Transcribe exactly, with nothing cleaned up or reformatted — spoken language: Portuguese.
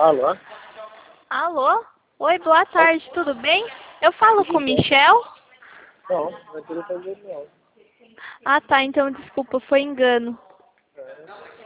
Alô? Alô? Oi, boa tarde, tudo bem? Eu falo com o Michel? Não, não é telefone dele não. Ah, tá, então desculpa, foi engano. É.